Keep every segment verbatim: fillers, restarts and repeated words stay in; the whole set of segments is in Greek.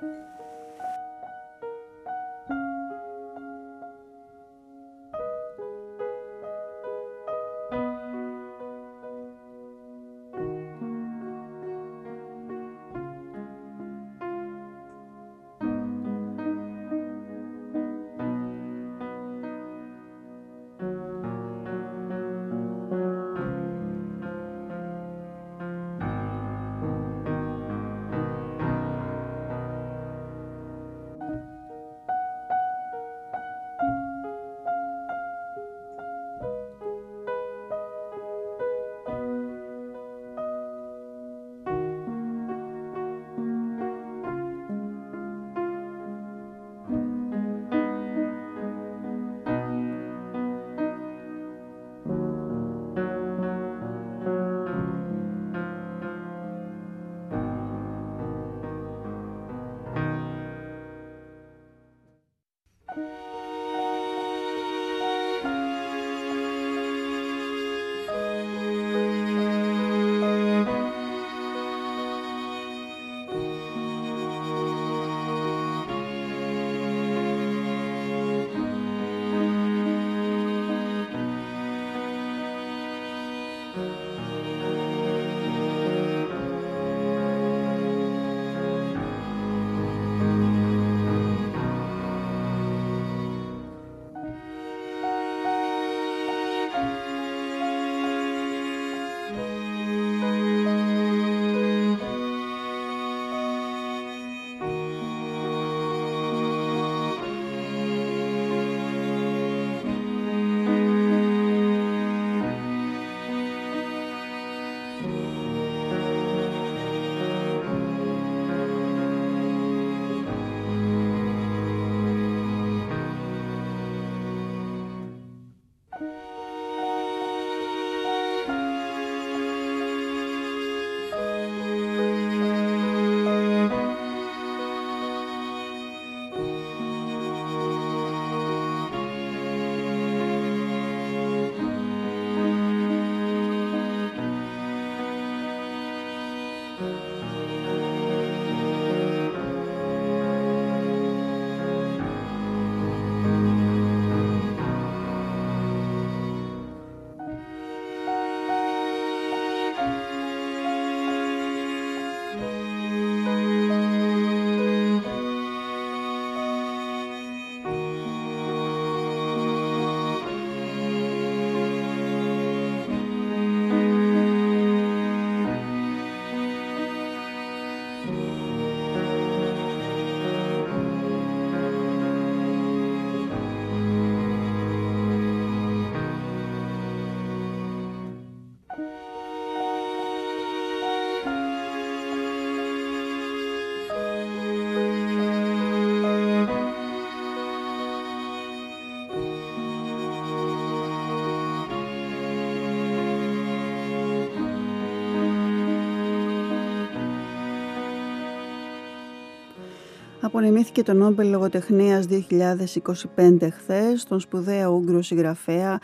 Απονεμήθηκε το Νόμπελ Λογοτεχνίας δύο χιλιάδες είκοσι πέντε χθες, τον σπουδαίο Ούγγρο συγγραφέα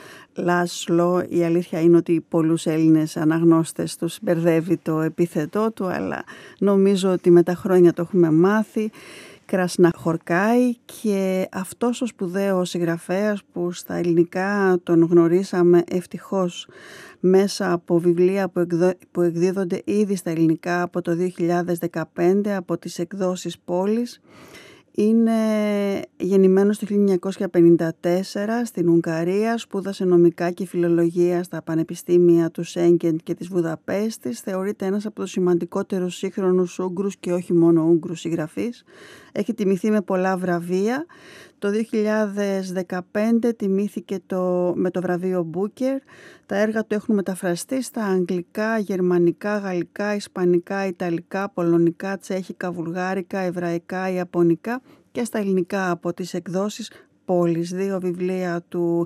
Λάσλο. Η αλήθεια είναι ότι πολλούς Έλληνες αναγνώστες τους μπερδεύει το επίθετό του, αλλά νομίζω ότι με τα χρόνια το έχουμε μάθει. Κρασναχορκάη, και αυτός ο σπουδαίος συγγραφέας που στα ελληνικά τον γνωρίσαμε ευτυχώς μέσα από βιβλία που, εκδο... που εκδίδονται ήδη στα ελληνικά από το δύο χιλιάδες δεκαπέντε από τις εκδόσεις Πόλης. Είναι γεννημένος το χίλια εννιακόσια πενήντα τέσσερα στην Ουγγαρία, σπούδασε νομικά και φιλολογία στα πανεπιστήμια του Σέγγεν και της Βουδαπέστης. Θεωρείται ένας από τους σημαντικότερους σύγχρονους Ούγγρους και όχι μόνο Ούγγρους συγγραφείς. Έχει τιμηθεί με πολλά βραβεία. Το δύο χιλιάδες δεκαπέντε τιμήθηκε το, με το βραβείο Μπούκερ. Τα έργα του έχουν μεταφραστεί στα αγγλικά, γερμανικά, γαλλικά, ισπανικά, ιταλικά, πολωνικά, τσέχικα, βουλγάρικα, εβραϊκά, ιαπωνικά και στα ελληνικά από τις εκδόσεις Πόλης. Δύο βιβλία του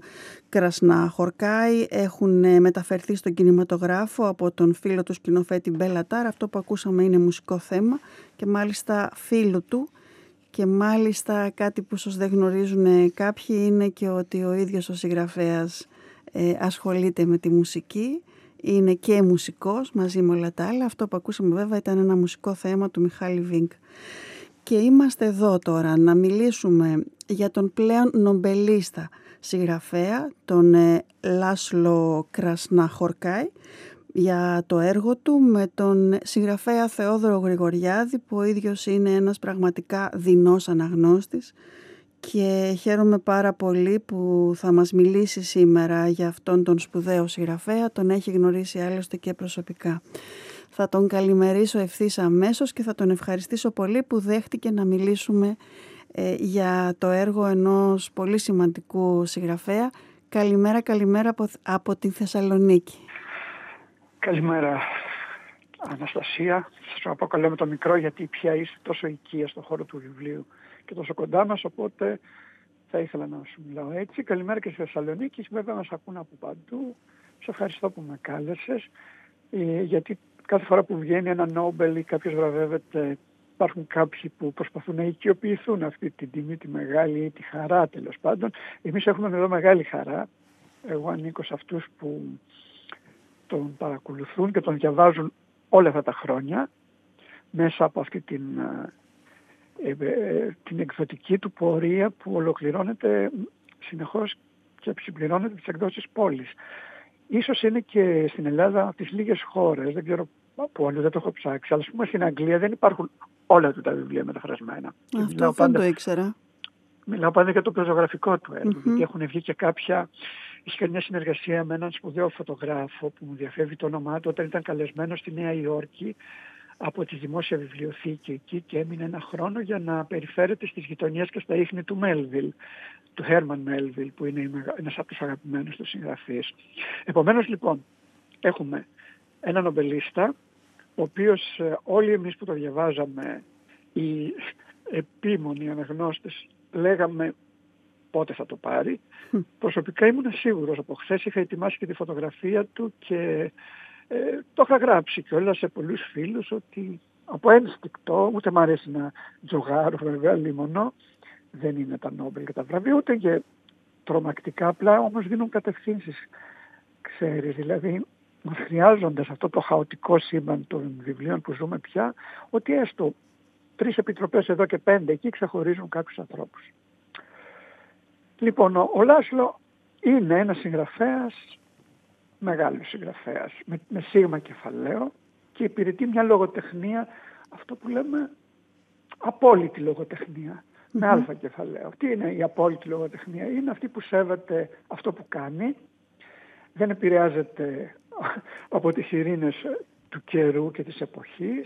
Κρασναχορκάη έχουν μεταφερθεί στον κινηματογράφο από τον φίλο του σκηνοθέτη Μπέλατάρ. Αυτό που ακούσαμε είναι μουσικό θέμα και μάλιστα φίλου του. Και μάλιστα κάτι που ίσως δεν γνωρίζουν κάποιοι είναι και ότι ο ίδιος ο συγγραφέας ε, ασχολείται με τη μουσική. Είναι και μουσικός μαζί με όλα τα άλλα. Αυτό που ακούσαμε βέβαια ήταν ένα μουσικό θέμα του Μιχάλη Βίνκ. Και είμαστε εδώ τώρα να μιλήσουμε για τον πλέον νομπελίστα συγγραφέα, τον Λάσλο Κρασναχορκάη, για το έργο του με τον συγγραφέα Θεόδωρο Γρηγοριάδη, που ο ίδιος είναι ένας πραγματικά δεινός αναγνώστης, και χαίρομαι πάρα πολύ που θα μας μιλήσει σήμερα για αυτόν τον σπουδαίο συγγραφέα. Τον έχει γνωρίσει άλλωστε και προσωπικά. Θα τον καλημερίσω ευθύς αμέσως και θα τον ευχαριστήσω πολύ που δέχτηκε να μιλήσουμε ε, για το έργο ενός πολύ σημαντικού συγγραφέα. Καλημέρα, καλημέρα από, από τη Θεσσαλονίκη. Καλημέρα, Αναστασία. Σας αποκαλώ με το μικρό, γιατί πια είστε τόσο οικία στον χώρο του βιβλίου και τόσο κοντά μας, οπότε θα ήθελα να σου μιλάω έτσι. Καλημέρα και στη Θεσσαλονίκη, βέβαια μας ακούν από παντού. Σε ευχαριστώ που με κάλεσες, ε, γιατί κάθε φορά που βγαίνει ένα Νόμπελ ή κάποιος βραβεύεται, υπάρχουν κάποιοι που προσπαθούν να οικειοποιηθούν αυτή την τιμή, τη μεγάλη ή τη χαρά, τέλος πάντων. Εμείς έχουμε εδώ μεγάλη χαρά. Εγώ ανήκω σε αυτούς που τον παρακολουθούν και τον διαβάζουν όλα αυτά τα χρόνια μέσα από αυτή την, ε, ε, την εκδοτική του πορεία που ολοκληρώνεται συνεχώς και συμπληρώνεται τις εκδόσεις πόλης. Ίσως είναι και στην Ελλάδα από τις λίγες χώρες, δεν ξέρω από όλους, δεν το έχω ψάξει, αλλά ας πούμε στην Αγγλία δεν υπάρχουν όλα του τα βιβλία μεταφρασμένα. Αυτό δεν πάντα, το ήξερα. Μιλάω πάντα για το πεζογραφικό του έργο, mm-hmm. γιατί έχουν βγει και κάποια... Είχε κάνει μια συνεργασία με έναν σπουδαίο φωτογράφο που μου διαφεύγει το όνομά του όταν ήταν καλεσμένος στη Νέα Υόρκη από τη δημόσια βιβλιοθήκη εκεί και έμεινε ένα χρόνο για να περιφέρεται στις γειτονιές και στα ίχνη του Μέλβιλ, του Χέρμαν Μέλβιλ, που είναι ένας από τους αγαπημένους του συγγραφείς. Επομένως λοιπόν έχουμε έναν νομπελίστα, ο οποίος όλοι εμείς που το διαβάζαμε, οι επίμονοι αναγνώστες, λέγαμε πότε θα το πάρει. Mm. Προσωπικά ήμουν σίγουρος. Από χθες είχα ετοιμάσει και τη φωτογραφία του και ε, το είχα γράψει κιόλας σε πολλούς φίλους ότι από ένστικτο, ούτε μ' αρέσει να τζογάρω βέβαια λίμωνο, δεν είναι τα Νόμπελ και τα βραβεία, ούτε και τρομακτικά, απλά όμως δίνουν κατευθύνσεις, ξέρεις, δηλαδή χρειάζοντας αυτό το χαοτικό σύμπαν των βιβλίων που ζούμε πια, ότι έστω τρεις επιτροπές εδώ και πέντε εκεί ξεχωρίζουν κάποιους ανθρώπους. Λοιπόν, ο, ο Λάσλο είναι ένας συγγραφέας, μεγάλος συγγραφέας, με, με σίγμα κεφαλαίο και υπηρετεί μια λογοτεχνία, αυτό που λέμε απόλυτη λογοτεχνία, mm-hmm. με αλφα κεφαλαίο. Τι είναι η απόλυτη λογοτεχνία? Είναι αυτή που σέβεται αυτό που κάνει, δεν επηρεάζεται από τις ειρήνες του καιρού και της εποχής,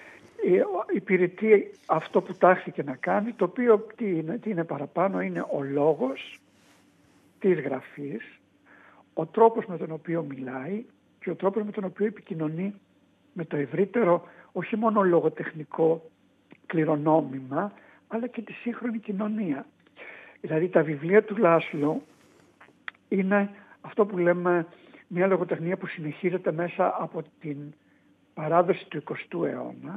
υπηρετεί αυτό που τάχθηκε να κάνει, το οποίο τι είναι, τι είναι παραπάνω, είναι ο λόγος της γραφής, ο τρόπος με τον οποίο μιλάει και ο τρόπος με τον οποίο επικοινωνεί με το ευρύτερο, όχι μόνο λογοτεχνικό κληρονόμημα, αλλά και τη σύγχρονη κοινωνία. Δηλαδή τα βιβλία του Λάσλο είναι αυτό που λέμε μια λογοτεχνία που συνεχίζεται μέσα από την παράδοση του εικοστού αιώνα.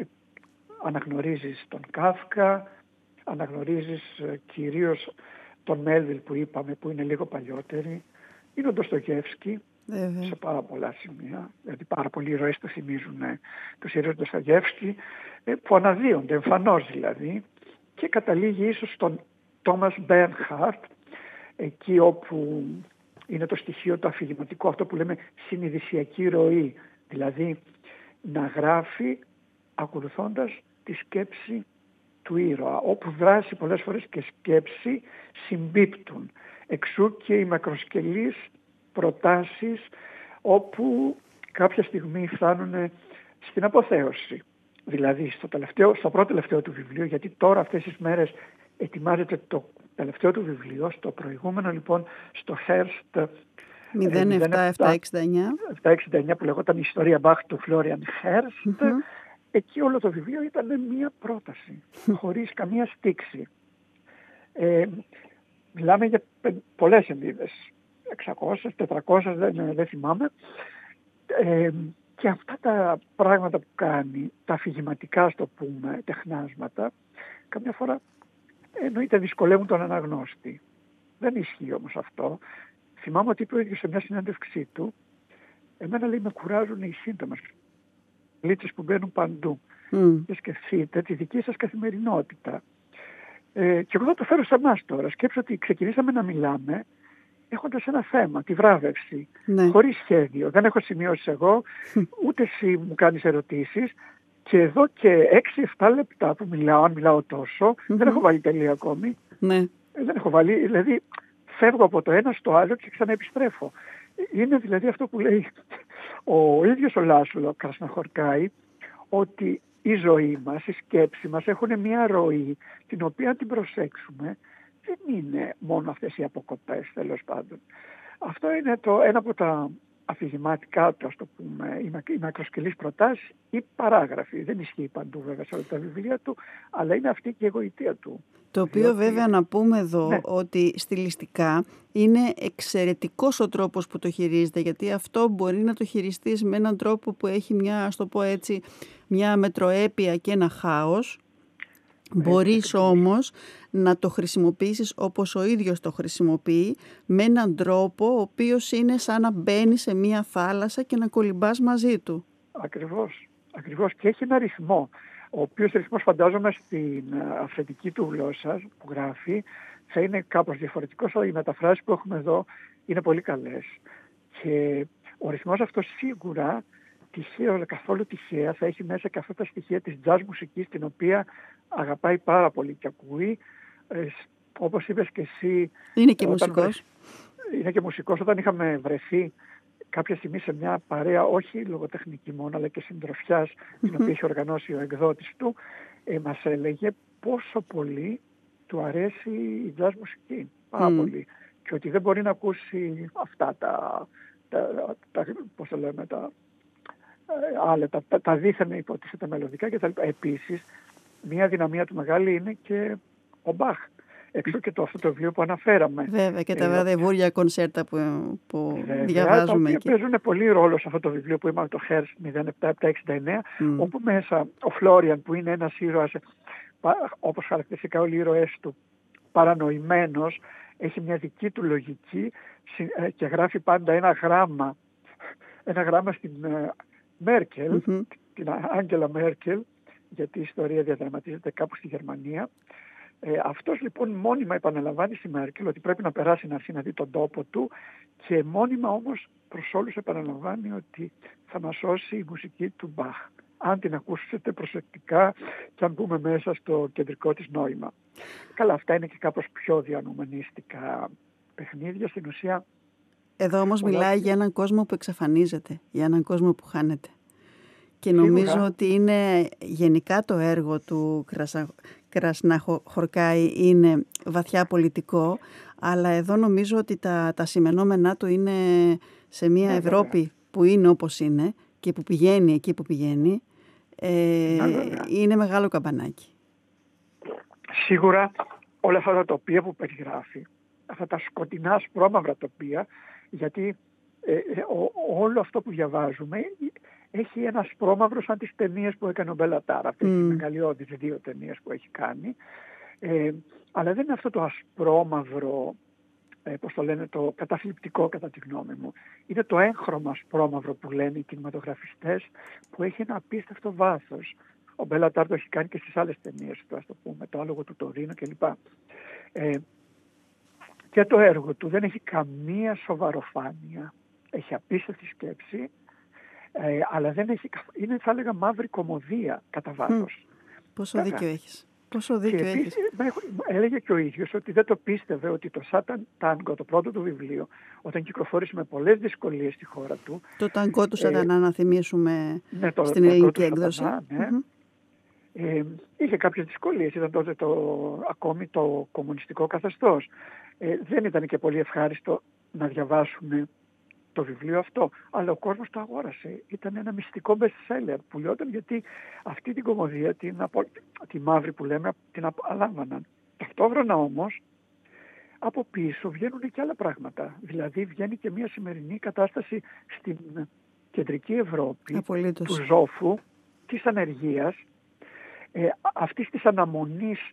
Αναγνωρίζεις τον Κάφκα, αναγνωρίζεις κυρίως τον Μέλβιλ που είπαμε, που είναι λίγο παλιότερη, είναι ο Ντοστογεύσκι σε πάρα πολλά σημεία, γιατί πάρα πολλοί ηρωές το θυμίζουν τους ήρωες του Ντοστογεύσκι, που αναδύονται εμφανώς δηλαδή, και καταλήγει ίσως στον Τόμας Μπέρνχαρτ, εκεί όπου είναι το στοιχείο το αφηγηματικό, αυτό που λέμε συνειδησιακή ροή, δηλαδή να γράφει ακολουθώντας τη σκέψη του ήρωα, όπου δράση πολλές φορές και σκέψη συμπίπτουν. Εξού και οι μακροσκελείς προτάσεις, όπου κάποια στιγμή φτάνουν στην αποθέωση. Δηλαδή στο, τελευταίο, στο πρώτο τελευταίο του βιβλίου, γιατί τώρα αυτές τις μέρες ετοιμάζεται το τελευταίο του βιβλίο, στο προηγούμενο λοιπόν στο Hearst μηδέν επτά επτά εξήντα εννιά που λεγόταν η ιστορία Μπαχ του Φλόριαν Hearst, mm-hmm. εκεί όλο το βιβλίο ήταν μία πρόταση, χωρίς καμία στίξη. Ε, μιλάμε για πολλές σελίδες, εξακόσιες, τετρακόσιες, δεν, δεν θυμάμαι. Ε, και αυτά τα πράγματα που κάνει, τα αφηγηματικά, στο πούμε, τεχνάσματα, καμιά φορά εννοείται δυσκολεύουν τον αναγνώστη. Δεν ισχύει όμως αυτό. Θυμάμαι ότι είπε ο ίδιος σε μια συνέντευξή του, εμένα λέει με κουράζουν οι σύντομες λίτσες που μπαίνουν παντού. mm. και σκεφτείτε τη δική σας καθημερινότητα. Ε, και εγώ θα το φέρω σε εμάς τώρα. Σκέψω ότι ξεκινήσαμε να μιλάμε έχοντας ένα θέμα, τη βράβευση, ναι. χωρίς σχέδιο. Δεν έχω σημειώσει εγώ, ούτε εσύ μου κάνεις ερωτήσεις. Και εδώ και έξι εφτά λεπτά που μιλάω, αν μιλάω τόσο, mm-hmm. δεν έχω βάλει τελεία ακόμη. Ναι. Δεν έχω βάλει, δηλαδή φεύγω από το ένα στο άλλο και ξαναεπιστρέφω. Είναι δηλαδή αυτό που λέει ο ίδιος ο Λάσλο Κρασναχορκάη, ότι η ζωή μας, η σκέψη μας έχουν μια ροή, την οποία την προσέξουμε, δεν είναι μόνο αυτές οι αποκοπές, τέλος πάντων. Αυτό είναι το, ένα από τα αφηγηματικά του, ας το πούμε, οι μακροσκελείς προτάσεις ή παράγραφοι. Δεν ισχύει παντού βέβαια σε όλα τα βιβλία του, αλλά είναι αυτή και η γοητεία του. Το οποίο διότι... βέβαια να πούμε εδώ ναι. ότι στιλιστικά είναι εξαιρετικός ο τρόπος που το χειρίζεται, γιατί αυτό μπορεί να το χειριστείς με έναν τρόπο που έχει μια, ας το πω έτσι, μια μετροέπεια και ένα χάος. Μπορείς όμως να το χρησιμοποιήσεις όπως ο ίδιος το χρησιμοποιεί, με έναν τρόπο ο οποίος είναι σαν να μπαίνει σε μία θάλασσα και να κολυμπάς μαζί του. Ακριβώς, ακριβώς. Και έχει ένα ρυθμό, ο οποίος ρυθμός φαντάζομαι στην αυθεντική του γλώσσα που γράφει θα είναι κάπως διαφορετικός, αλλά οι μεταφράσεις που έχουμε εδώ είναι πολύ καλές. Και ο ρυθμός αυτός σίγουρα τυχαίο, αλλά καθόλου τυχαία, θα έχει μέσα και αυτά τα στοιχεία της jazz μουσικής, την οποία αγαπάει πάρα πολύ και ακούει. Ε, όπως είπες και εσύ... Είναι και μουσικός. Βρε... Είναι και μουσικός. Όταν είχαμε βρεθεί κάποια στιγμή σε μια παρέα, όχι λογοτεχνική μόνο, αλλά και συντροφιάς, mm-hmm. την οποία είχε οργανώσει ο εκδότης του, ε, μας έλεγε πόσο πολύ του αρέσει η jazz μουσική. Πάρα mm. πολύ. Και ότι δεν μπορεί να ακούσει αυτά τα... τα, τα πώς το λέμε, τα... άλλα, τα, τα, τα δίθεν υποτίθεται μελλοντικά κτλ. Επίσης, μια δυναμία του μεγάλη είναι και ο Μπαχ. Έξω και το αυτό το βιβλίο που αναφέραμε. Βέβαια, και τα ε, βραδεβούρια κονσέρτα που, που βέβαια, διαβάζουμε εκεί. Παίζουν πολύ ρόλο σε αυτό το βιβλίο που είπαμε, το Hearst μηδέν επτά επτά εξήντα εννέα, mm. όπου μέσα ο Φλόριαν, που είναι ένας ήρωας, όπως χαρακτηριστικά όλοι οι ήρωές του, παρανοημένος, έχει μια δική του λογική και γράφει πάντα ένα γράμμα, ένα γράμμα στην Μέρκελ, mm-hmm. την Άγγελα Μέρκελ, γιατί η ιστορία διαδραματίζεται κάπου στη Γερμανία. Ε, αυτός λοιπόν μόνιμα επαναλαμβάνει στη Μέρκελ ότι πρέπει να περάσει να έρθει να δει τον τόπο του, και μόνιμα όμως προς όλους επαναλαμβάνει ότι θα μας σώσει η μουσική του Μπαχ, αν την ακούσετε προσεκτικά και αν μπούμε μέσα στο κεντρικό της νόημα. Καλά, αυτά είναι και κάπως πιο διανουμενίστικα παιχνίδια. Στην ουσία... Εδώ όμως πολλά... μιλάει για έναν κόσμο που εξαφανίζεται, για έναν κόσμο που χάνεται. Και νομίζω Σίγουρα. ότι είναι γενικά το έργο του Κρασα... Κρασναχορκάη είναι βαθιά πολιτικό, αλλά εδώ νομίζω ότι τα, τα σημενόμενά του είναι σε μια ναι, Ευρώπη βέβαια. που είναι όπως είναι και που πηγαίνει εκεί που πηγαίνει, ε, ναι, είναι μεγάλο καμπανάκι. Σίγουρα όλα αυτά τα τοπία που περιγράφει, αυτά τα σκοτεινά σπρώμαυρα τοπία, γιατί ε, ο, όλο αυτό που διαβάζουμε έχει ένα σπρώμαυρο σαν τις ταινίες που έκανε ο Μπελατάρ, αυτές mm. τις μεγαλειώδεις δύο ταινίες που έχει κάνει. Ε, αλλά δεν είναι αυτό το ασπρόμαυρο, ε, πώς το λένε, το καταθλιπτικό κατά τη γνώμη μου. Είναι το έγχρωμα ασπρόμαυρο που λένε οι κινηματογραφιστές, που έχει ένα απίστευτο βάθος. Ο Μπελατάρ το έχει κάνει και στις άλλες ταινίες του, ας το πούμε, το άλογο του Τωρίνο κλπ. Ε, και το έργο του δεν έχει καμία σοβαροφάνεια. Έχει απίστευτη σκέψη. Ε, αλλά δεν έχει, είναι θα έλεγα μαύρη κωμωδία κατά βάθος. Mm. Πόσο Άρα. δίκιο έχεις. Πόσο δίκιο και έχεις. Επίσης, έλεγε και ο ίδιος ότι δεν το πίστευε ότι το Σάταν Τάνγκο, το πρώτο του βιβλίο, όταν κυκλοφόρησε με πολλές δυσκολίες στη χώρα του. Το ταγκό του Σατανά, ε, να θυμίσουμε ναι, το, στην το ελληνική έκδοση. Σατανά, ναι. Mm-hmm. Ε, είχε κάποιες δυσκολίες, ήταν τότε το, ακόμη το κομμουνιστικό καθεστώς. Ε, δεν ήταν και πολύ ευχάριστο να διαβάσουμε το βιβλίο αυτό, αλλά ο κόσμος το αγόρασε. Ήταν ένα μυστικό best seller που λιόταν, γιατί αυτή την κωμωδία, την, τη μαύρη που λέμε, την απολάμβαναν. Ταυτόχρονα όμως, από πίσω βγαίνουν και άλλα πράγματα. Δηλαδή βγαίνει και μια σημερινή κατάσταση στην κεντρική Ευρώπη, Απολύτως. του ζόφου, της ανεργίας, ε, αυτής της αναμονής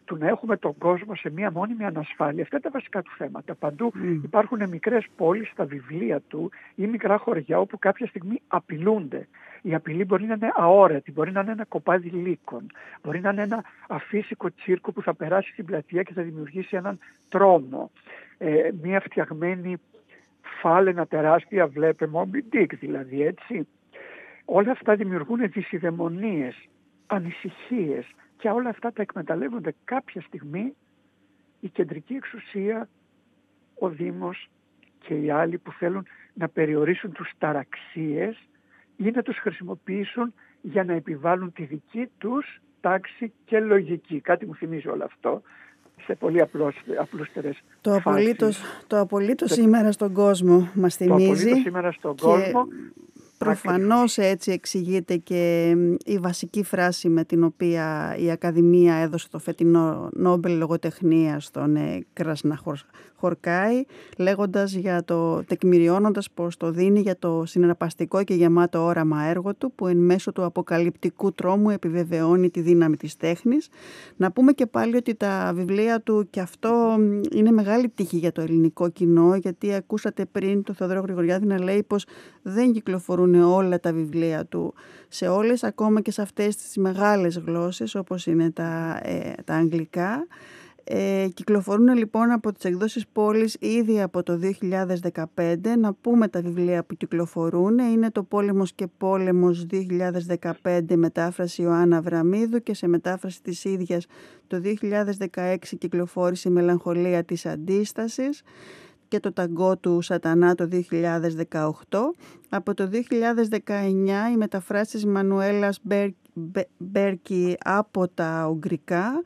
του να έχουμε τον κόσμο σε μία μόνιμη ανασφάλεια. Αυτά είναι τα βασικά του θέματα. Παντού Mm. υπάρχουν μικρές πόλεις στα βιβλία του ή μικρά χωριά όπου κάποια στιγμή απειλούνται. Η απειλή μπορεί να είναι αόρατη, μπορεί να είναι ένα κοπάδι λύκων, μπορεί να είναι ένα αφύσικο τσίρκο που θα περάσει στην πλατεία και θα δημιουργήσει έναν τρόμο. Ε, μία φτιαγμένη φάλαινα τεράστια, βλέπε Moby Dick δηλαδή, έτσι. Όλα αυτά δημιουργούν δυσιδαιμονίες, ανησυχίες και όλα αυτά τα εκμεταλλεύονται κάποια στιγμή η κεντρική εξουσία, ο Δήμος και οι άλλοι που θέλουν να περιορίσουν τους ταραξίες ή να τους χρησιμοποιήσουν για να επιβάλλουν τη δική τους τάξη και λογική. Κάτι μου θυμίζει όλο αυτό σε πολύ απλώς, απλούστερες το απολύτως, το απολύτως σήμερα στον κόσμο μας θυμίζει. Το απολύτως σήμερα στον και... κόσμο. Προφανώς έτσι εξηγείται και η βασική φράση με την οποία η Ακαδημία έδωσε το φετινό Νόμπελ Λογοτεχνίας στον Κρασναχορκάη, λέγοντας για το, τεκμηριώνοντας πως το δίνει για το συναρπαστικό και γεμάτο όραμα έργο του, που εν μέσω του αποκαλυπτικού τρόμου επιβεβαιώνει τη δύναμη της τέχνης. Να πούμε και πάλι ότι τα βιβλία του, και αυτό είναι μεγάλη τύχη για το ελληνικό κοινό, γιατί ακούσατε πριν τον Θεοδόρο Γρηγοριάδη να λέει πως δεν κυκλοφορούν όλα τα βιβλία του σε όλες, ακόμα και σε αυτές τις μεγάλες γλώσσες όπως είναι τα, ε, τα αγγλικά. Ε, κυκλοφορούν λοιπόν από τις εκδόσεις Πόλης ήδη από το δύο χιλιάδες δεκαπέντε. Να πούμε τα βιβλία που κυκλοφορούν. Είναι το Πόλεμος και Πόλεμος δύο χιλιάδες δεκαπέντε, μετάφραση Ιωάννα Αβραμίδου, και σε μετάφραση της ίδιας το δύο χιλιάδες δεκαέξι κυκλοφόρησε η Μελαγχολία της Αντίστασης και το ταγκό του Σατανά το δύο χιλιάδες δεκαοκτώ. Από το δύο χιλιάδες δεκαεννιά οι μεταφράσεις Μανουέλας Μπέρκι από τα Ουγγρικά,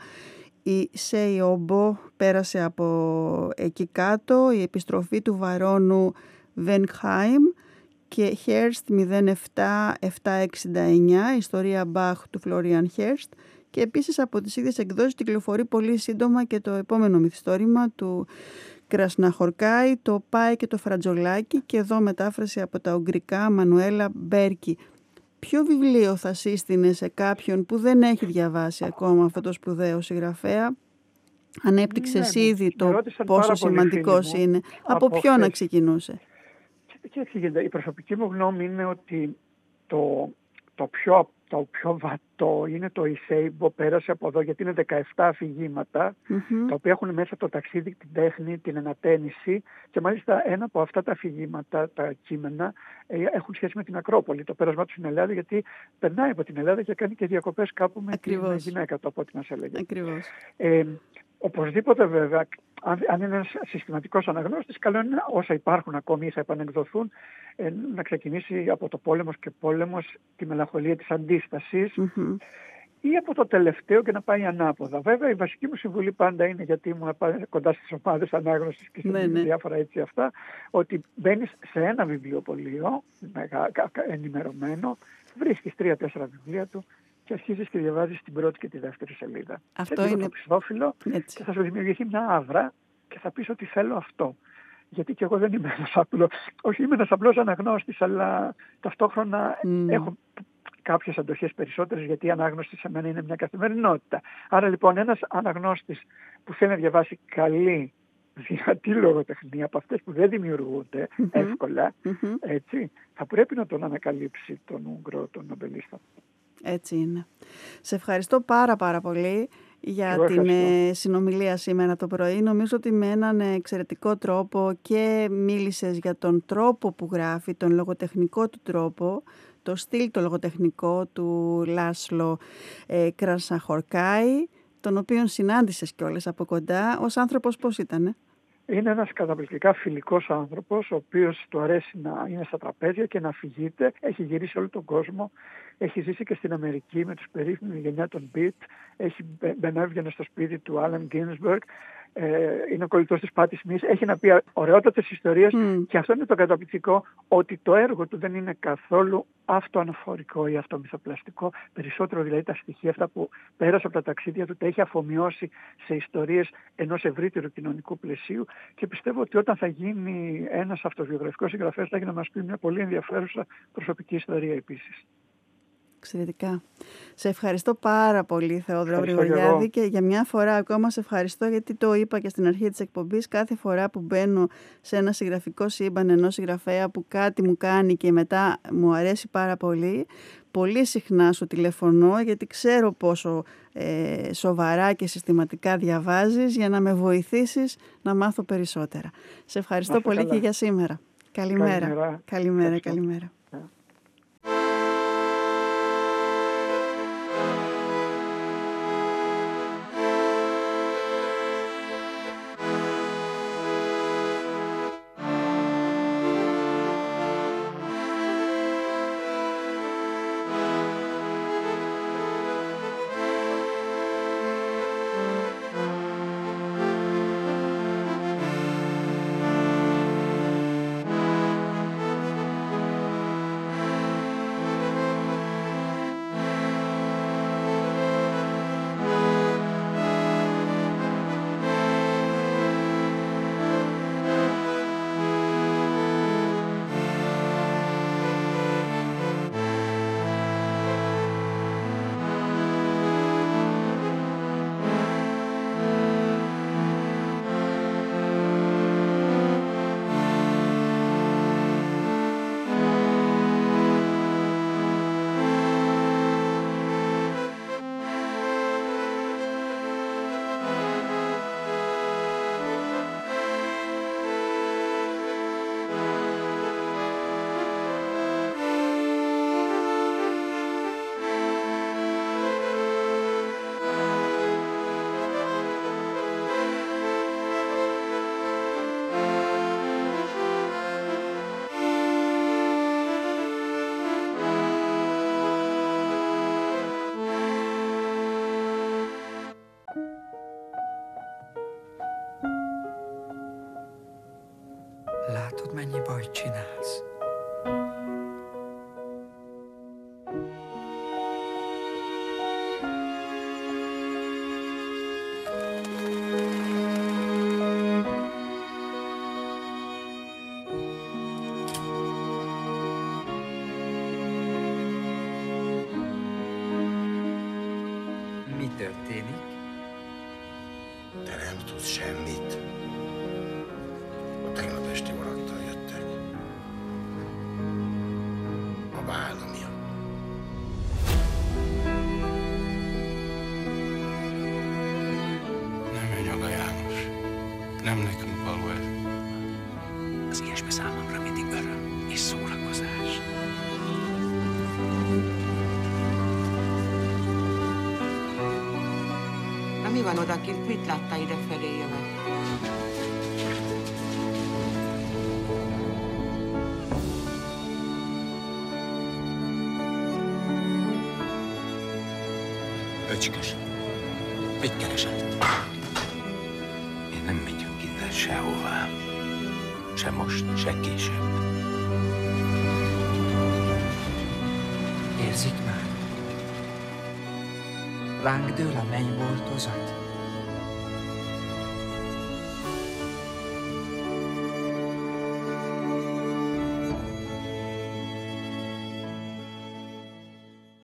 η Σέι Όμπο πέρασε από εκεί κάτω, η επιστροφή του Βαρώνου Βενχάιμ και Χέρστ μηδέν επτά επτακόσια εξήντα εννιά, ιστορία Μπαχ του Φλόριαν Χέρστ. Και επίσης από τις ίδιες εκδόσεις κυκλοφορεί πολύ σύντομα και το επόμενο μυθιστόρημα του Κρασναχορκάη, το Πάι και το Φρατζολάκι, και εδώ μετάφραση από τα Ουγγρικά Μανουέλα Μπέρκι. Ποιο βιβλίο θα σύστηνε σε κάποιον που δεν έχει διαβάσει ακόμα αυτό το σπουδαίο συγγραφέα? Ανέπτυξες ναι, ήδη το πόσο σημαντικός είναι. Από, από ποιο να ξεκινούσε? Και, και, η προσωπική μου γνώμη είναι ότι το, το, πιο, το πιο βατό είναι το Ισέιμπο, πέρασε από εδώ, γιατί είναι δεκαεπτά αφηγήματα, mm-hmm. τα οποία έχουν μέσα το ταξίδι, την τέχνη, την ανατένιση, και μάλιστα ένα από αυτά τα αφηγήματα, τα κείμενα, έχουν σχέση με την Ακρόπολη, το πέρασμα του στην Ελλάδα, γιατί περνάει από την Ελλάδα και κάνει και διακοπές κάπου με Ακριβώς. την γυναίκα του, από ό,τι μας έλεγε. Ακριβώς. Ε, οπωσδήποτε βέβαια, αν, αν είναι ένας συστηματικός αναγνώστης, καλό είναι όσα υπάρχουν ακόμη ή θα επανεκδοθούν, ε, να ξεκινήσει από το Πόλεμος και Πόλεμος, τη Μελαγχολία της Αντίστασης, mm-hmm. ή από το τελευταίο και να πάει ανάποδα. Βέβαια η βασική μου συμβουλή πάντα είναι, γιατί ήμουν κοντά στις ομάδες ανάγνωσης και σε ναι, ναι. διάφορα έτσι αυτά, ότι μπαίνεις σε ένα βιβλιοπωλείο ενημερωμένο, βρίσκεις τρία-τέσσερα βιβλία του και αρχίζεις και διαβάζεις την πρώτη και τη δεύτερη σελίδα. Αυτό είναι το πιστόφυλλο και θα σου δημιουργηθεί μια άβρα και θα πεις ότι θέλω αυτό. Γιατί και εγώ δεν είμαι ένας απλός, όχι είμαι ένας απλός αναγνώστης, αλλά ταυτόχρονα mm. έχω κάποιες αντοχές περισσότερες, γιατί η ανάγνωση σε μένα είναι μια καθημερινότητα. Άρα λοιπόν ένας αναγνώστης που θέλει να διαβάσει καλή, δυνατή λογοτεχνία, από αυτές που δεν δημιουργούνται mm-hmm. εύκολα, mm-hmm. έτσι, θα πρέπει να τον ανακαλύψει τον Ούγγρο, τον νομπελίστα. Έτσι είναι. Σε ευχαριστώ πάρα πάρα πολύ για Εγώ την ευχαριστώ. συνομιλία σήμερα το πρωί. Νομίζω ότι με έναν εξαιρετικό τρόπο και μίλησες για τον τρόπο που γράφει, τον λογοτεχνικό του τρόπο, το στυλ το λογοτεχνικό του Λάσλο ε, Κρασναχορκάη, τον οποίον συνάντησες κιόλας από κοντά. Ως άνθρωπος πώς ήτανε? Είναι ένας καταπληκτικά φιλικός άνθρωπος, ο οποίος του αρέσει να είναι στα τραπέζια και να αφηγείται. Έχει γυρίσει όλο τον κόσμο. Έχει ζήσει και στην Αμερική με τους περίφημους γενιά των Beat. Έχει μπαινέβγαινε στο σπίτι του Άλεν Γκίνσμπεργκ. Ε, είναι ο κολλητός της Πάτη Σμιθ. Έχει να πει ωραιότατες ιστορίες mm. και αυτό είναι το καταπληκτικό, ότι το έργο του δεν είναι καθόλου αυτοαναφορικό ή αυτομυθοπλαστικό. Περισσότερο δηλαδή τα στοιχεία αυτά που πέρασε από τα ταξίδια του τα έχει αφομοιώσει σε ιστορίες ενός ευρύτερου κοινωνικού πλαισίου, και πιστεύω ότι όταν θα γίνει ένας αυτοβιογραφικός συγγραφέας θα έχει να μας πει μια πολύ ενδιαφέρουσα προσωπική ιστορία επίσης. Εξαιρετικά. Σε ευχαριστώ πάρα πολύ, Θεόδωρο Γρηγοριάδη, και για μια φορά ακόμα σε ευχαριστώ, γιατί το είπα και στην αρχή της εκπομπής. Κάθε φορά που μπαίνω σε ένα συγγραφικό σύμπαν ενός συγγραφέα που κάτι μου κάνει και μετά μου αρέσει πάρα πολύ, πολύ συχνά σου τηλεφωνώ, γιατί ξέρω πόσο ε, σοβαρά και συστηματικά διαβάζεις, για να με βοηθήσεις να μάθω περισσότερα. Σε ευχαριστώ Μάθε πολύ καλά. Και για σήμερα. Καλημέρα. Καλημέρα, καλημέρα. καλημέρα. Látod, mennyi bajt csinálsz? Mi történik? Te nem tudsz semmit. A tegnap esti vonattal jöttek. A válla miatt. Nem menj oda, János. Nem nekünk való ez. Az ilyesmi számomra mindig öröm és szórakozás. Na mi van odakint? Mit láttál idefelé jönni? Öcskes, mit keresel itt? Mi nem megyünk innen sehová. Se most, se később. Érzik már? Ránk dől a mennyboltozat.